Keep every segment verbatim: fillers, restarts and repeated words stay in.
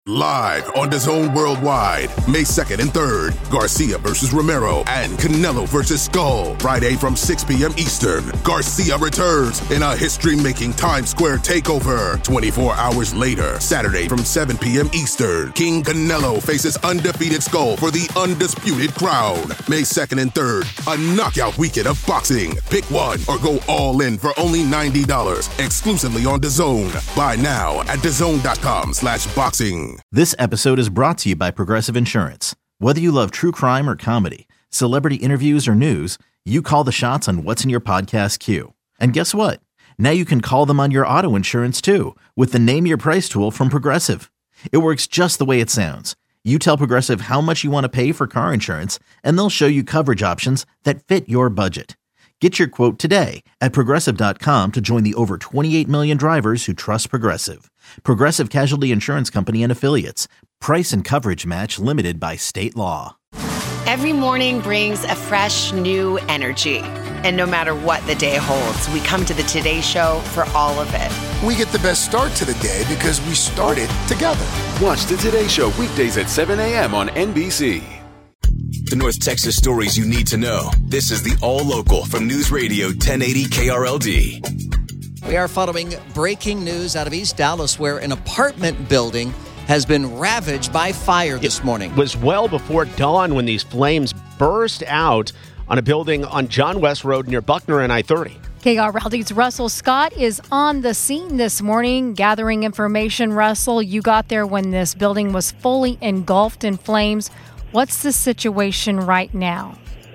Live on DAZN Worldwide, May second and third, Garcia versus Romero and Canelo versus Skull. Friday from six p.m. Eastern, Garcia returns in a history-making Times Square takeover. twenty-four hours later, Saturday from seven p.m. Eastern, King Canelo faces undefeated Skull for the undisputed crown. May second and third, a knockout weekend of boxing. Pick one or go all in for only ninety dollars, exclusively on DAZN. Buy now at DAZN.com slash boxing. This episode is brought to you by Progressive Insurance. Whether you love true crime or comedy, celebrity interviews or news, you call the shots on what's in your podcast queue. And guess what? Now you can call them on your auto insurance too with the Name Your Price tool from Progressive. It works just the way it sounds. You tell Progressive how much you want to pay for car insurance, and they'll show you coverage options that fit your budget. Get your quote today at Progressive dot com to join the over twenty-eight million drivers who trust Progressive. Progressive Casualty Insurance Company and Affiliates. Price and coverage match limited by state law. Every morning brings a fresh, new energy. And no matter what the day holds, we come to the Today Show for all of it. We get the best start to the day because we started together. Watch the Today Show weekdays at seven a.m. on N B C. The North Texas stories you need to know. This is the All Local from News Radio ten eighty K R L D. We are following breaking news out of East Dallas where an apartment building has been ravaged by fire this morning. It was well before dawn when these flames burst out on a building on John West Road near Buckner and I thirty. K R L D's Russell Scott is on the scene this morning gathering information. Russell, you got there when this building was fully engulfed in flames. What's the situation right now?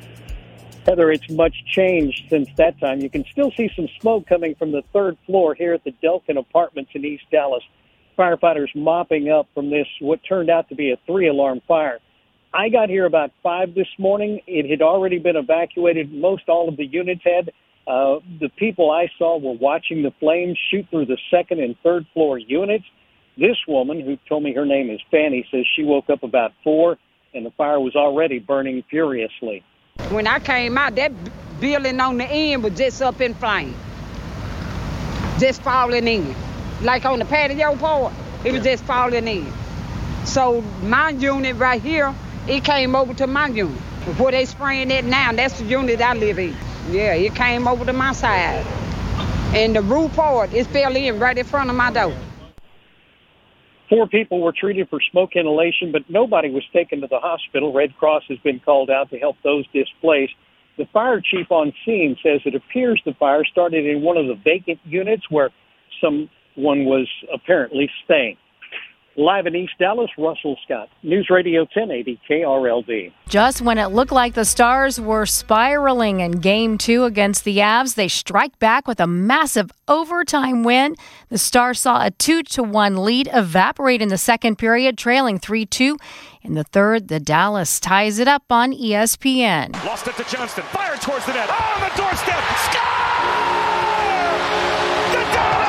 Heather, it's much changed since that time. You can still see some smoke coming from the third floor here at the Delkin Apartments in East Dallas. Firefighters mopping up from this, what turned out to be a three-alarm fire. I got here about five this morning. It had already been evacuated. Most all of the units had. Uh, the people I saw were watching the flames shoot through the second and third floor units. This woman, who told me her name is Fanny, says she woke up about four, and the fire was already burning furiously. When I came out, that building on the end was just up in flames, just falling in. Like on the patio part, it was just falling in. So my unit right here, it came over to my unit. Where they spraying it now, that's the unit I live in. Yeah, it came over to my side. And the roof part, it fell in right in front of my door. Four people were treated for smoke inhalation, but nobody was taken to the hospital. Red Cross has been called out to help those displaced. The fire chief on scene says it appears the fire started in one of the vacant units where someone was apparently staying. Live in East Dallas, Russell Scott, News Radio ten eighty K R L D. Just when it looked like the Stars were spiraling in Game two against the Avs, they strike back with a massive overtime win. The Stars saw a two to one lead evaporate in the second period, trailing three two. In the third, the Dallas ties it up on E S P N. Lost it to Johnston. Fired towards the net. On the doorstep. Score! The Dallas!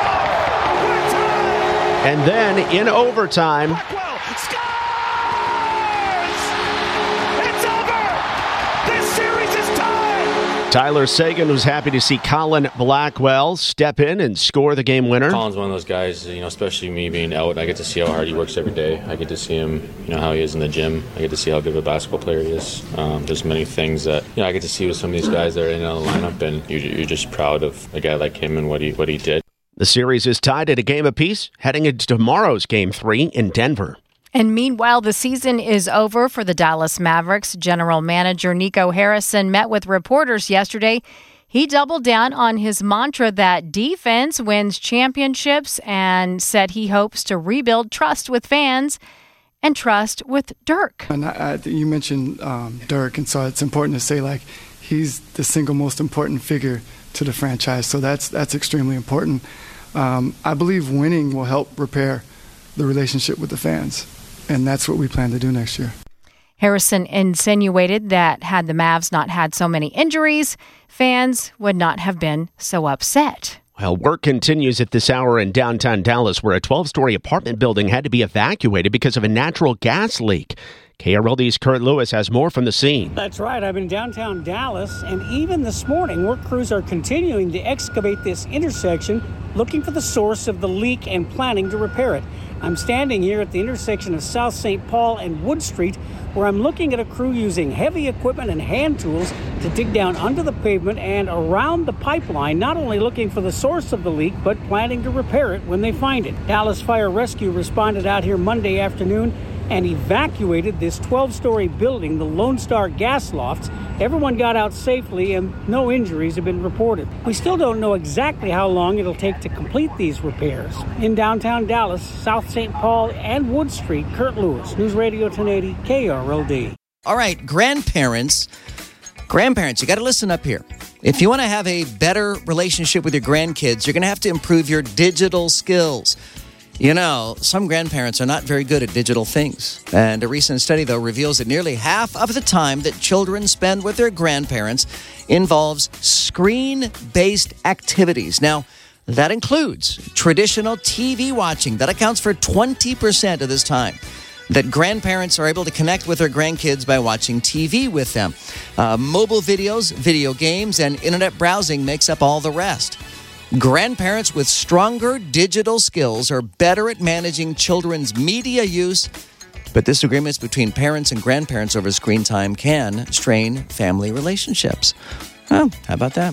And then in overtime, Blackwell scores! It's over! This series is tied! Tyler Seguin was happy to see Colin Blackwell step in and score the game winner. Colin's one of those guys, you know, especially me being out, I get to see how hard he works every day. I get to see him, you know, how he is in the gym. I get to see how good of a basketball player he is. Um, there's many things that, you know, I get to see with some of these guys that are in the lineup, and you're, you're just proud of a guy like him and what he what he did. The series is tied at a game apiece, heading into tomorrow's Game three in Denver. And meanwhile, the season is over for the Dallas Mavericks. General Manager Nico Harrison met with reporters yesterday. He doubled down on his mantra that defense wins championships and said he hopes to rebuild trust with fans and trust with Dirk. And I, I, you mentioned um, Dirk, and so it's important to say, like, he's the single most important figure to the franchise, so that's that's extremely important. Um, I believe winning will help repair the relationship with the fans, and that's what we plan to do next year. Harrison insinuated that had the Mavs not had so many injuries, fans would not have been so upset. Well, work continues at this hour in downtown Dallas, where a twelve-story apartment building had to be evacuated because of a natural gas leak. K R L D's Kurt Lewis has more from the scene. That's right. I'm in downtown Dallas, and even this morning, work crews are continuing to excavate this intersection, looking for the source of the leak and planning to repair it. I'm standing here at the intersection of South Saint Paul and Wood Street, where I'm looking at a crew using heavy equipment and hand tools to dig down under the pavement and around the pipeline, not only looking for the source of the leak, but planning to repair it when they find it. Dallas Fire Rescue responded out here Monday afternoon and evacuated this twelve-story building, the Lone Star Gas Lofts. Everyone got out safely and no injuries have been reported. We still don't know exactly how long it'll take to complete these repairs. In downtown Dallas, South Saint Paul and Wood Street, Kurt Lewis, News Radio ten eighty K R L D. All right, grandparents, grandparents, you got to listen up here. If you want to have a better relationship with your grandkids, you're going to have to improve your digital skills. You know, some grandparents are not very good at digital things. And a recent study, though, reveals that nearly half of the time that children spend with their grandparents involves screen-based activities. Now, that includes traditional T V watching. That accounts for twenty percent of this time that grandparents are able to connect with their grandkids by watching T V with them. Uh, mobile videos, video games, and internet browsing makes up all the rest. Grandparents with stronger digital skills are better at managing children's media use, but disagreements between parents and grandparents over screen time can strain family relationships. Oh, how about that?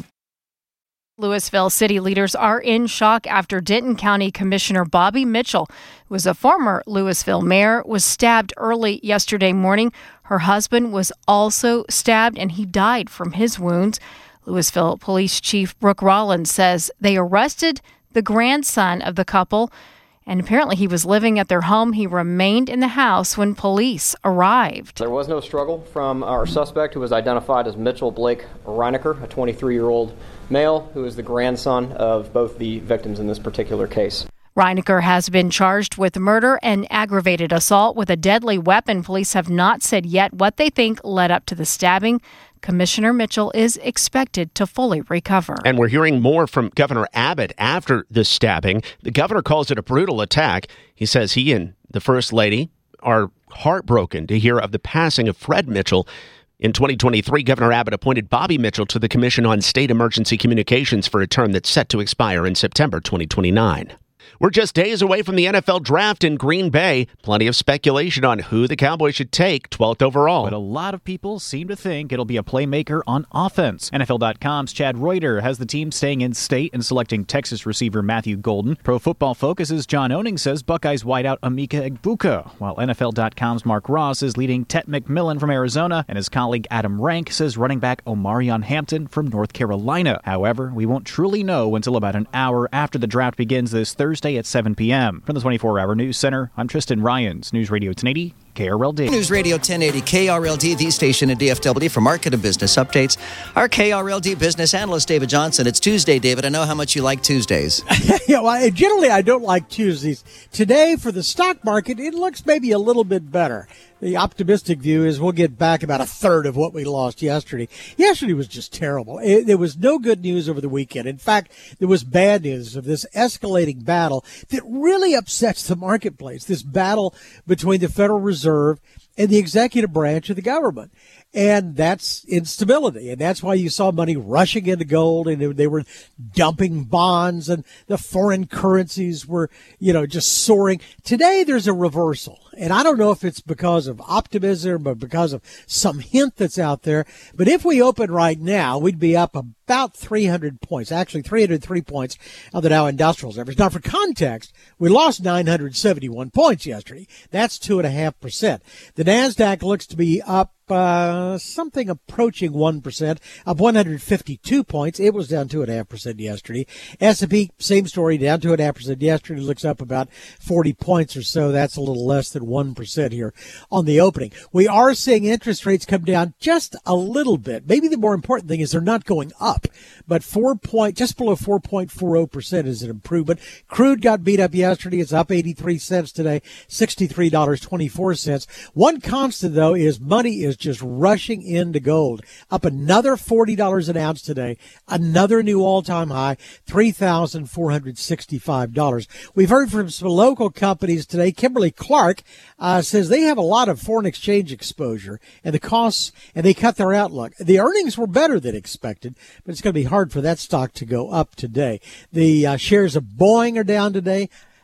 Louisville city leaders are in shock after Denton County Commissioner Bobby Mitchell, who was a former Louisville mayor, was stabbed early yesterday morning. Her husband was also stabbed, and he died from his wounds. Louisville Police Chief Brooke Rollins says they arrested the grandson of the couple, and apparently he was living at their home. He remained in the house when police arrived. There was no struggle from our suspect, who was identified as Mitchell Blake Reinecker, a twenty-three-year-old male who is the grandson of both the victims in this particular case. Reinecker has been charged with murder and aggravated assault with a deadly weapon. Police have not said yet what they think led up to the stabbing. Commissioner Mitchell is expected to fully recover. And we're hearing more from Governor Abbott after the stabbing. The governor calls it a brutal attack. He says he and the First Lady are heartbroken to hear of the passing of Fred Mitchell. In twenty twenty-three, Governor Abbott appointed Bobby Mitchell to the Commission on State Emergency Communications for a term that's set to expire in September twenty twenty-nine. We're just days away from the N F L draft in Green Bay. Plenty of speculation on who the Cowboys should take twelfth overall. But a lot of people seem to think it'll be a playmaker on offense. N F L dot com's Chad Reuter has the team staying in state and selecting Texas receiver Matthew Golden. Pro Football Focus's John Owning says Buckeyes wideout Emeka Egbuka, while N F L dot com's Mark Ross is leading Tet McMillan from Arizona, and his colleague Adam Rank says running back Omarion Hampton from North Carolina. However, we won't truly know until about an hour after the draft begins this Thursday at seven p.m. From the twenty-four hour News Center, I'm Tristan Ryans, News Radio ten eighty K R L D. News Radio ten eighty K R L D, the station in D F W for market and business updates. Our K R L D business analyst, David Johnson. It's Tuesday, David. I know how much you like Tuesdays. Yeah, well, generally I don't like Tuesdays. Today, for the stock market, it looks maybe a little bit better. The optimistic view is we'll get back about a third of what we lost yesterday. Yesterday was just terrible. It, there was no good news over the weekend. In fact, there was bad news of this escalating battle that really upsets the marketplace, this battle between the Federal Reserve and the executive branch of the government. And that's instability. And that's why you saw money rushing into gold, and they were dumping bonds, and the foreign currencies were, you know, just soaring. Today, there's a reversal. And I don't know if it's because of optimism or because of some hint that's out there. But if we open right now, we'd be up about three hundred points, actually three hundred three points on the Dow Industrials average. Now, for context, we lost nine hundred seventy-one points yesterday. That's two point five percent. The NASDAQ looks to be up Uh, something approaching one percent, up one hundred fifty-two points. It was down two point five percent yesterday. S and P, same story, down two point five percent yesterday. Looks up about forty points or so. That's a little less than one percent here on the opening. We are seeing interest rates come down just a little bit. Maybe the more important thing is they're not going up, but four point, just below four point four zero percent is an improvement. Crude got beat up yesterday. It's up eighty-three cents today, sixty-three dollars and twenty-four cents. One constant, though, is money is just rushing into gold, up another forty dollars an ounce today, another new all-time high, three thousand four hundred sixty-five dollars. We've heard from some local companies today. Kimberly Clark uh, says they have a lot of foreign exchange exposure and the costs, and they cut their outlook. The earnings were better than expected, but it's going to be hard for that stock to go up today. The uh, shares of Boeing are down today.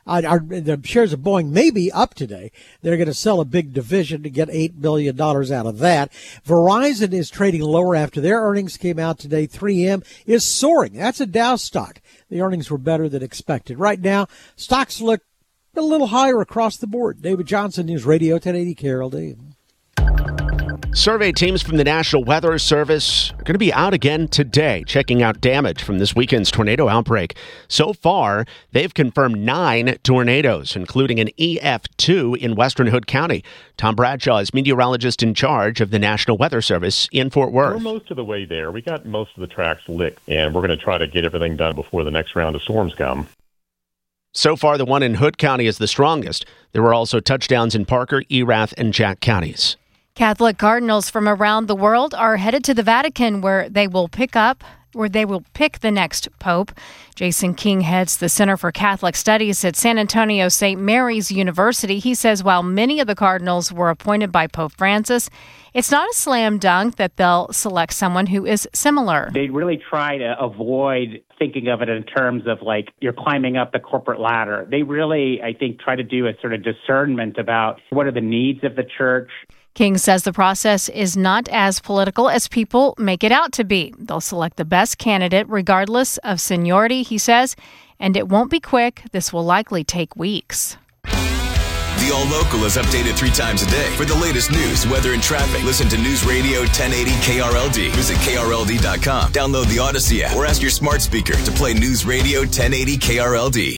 Uh, our, the shares of Boeing may be up today. They're going to sell a big division to get eight billion dollars out of that. Verizon is trading lower after their earnings came out today. three M is soaring. That's a Dow stock. The earnings were better than expected. Right now, stocks look a little higher across the board. David Johnson, News Radio ten eighty K R L D. Survey teams from the National Weather Service are going to be out again today, checking out damage from this weekend's tornado outbreak. So far, they've confirmed nine tornadoes, including an E F two in western Hood County. Tom Bradshaw is meteorologist in charge of the National Weather Service in Fort Worth. We're most of the way there. We got most of the tracks licked, and we're going to try to get everything done before the next round of storms come. So far, the one in Hood County is the strongest. There were also touchdowns in Parker, Erath, and Jack counties. Catholic cardinals from around the world are headed to the Vatican, where they will pick up where they will pick the next pope. Jason King heads the Center for Catholic Studies at San Antonio Saint Mary's University. He says while many of the cardinals were appointed by Pope Francis, it's not a slam dunk that they'll select someone who is similar. They really try to avoid thinking of it in terms of like you're climbing up the corporate ladder. They really, I think, try to do a sort of discernment about what are the needs of the church. King says the process is not as political as people make it out to be. They'll select the best candidate regardless of seniority, he says, and it won't be quick. This will likely take weeks. The All Local is updated three times a day. For the latest news, weather, and traffic, listen to News Radio ten eighty K R L D. Visit K R L D dot com. Download the Odyssey app or ask your smart speaker to play News Radio ten eighty K R L D.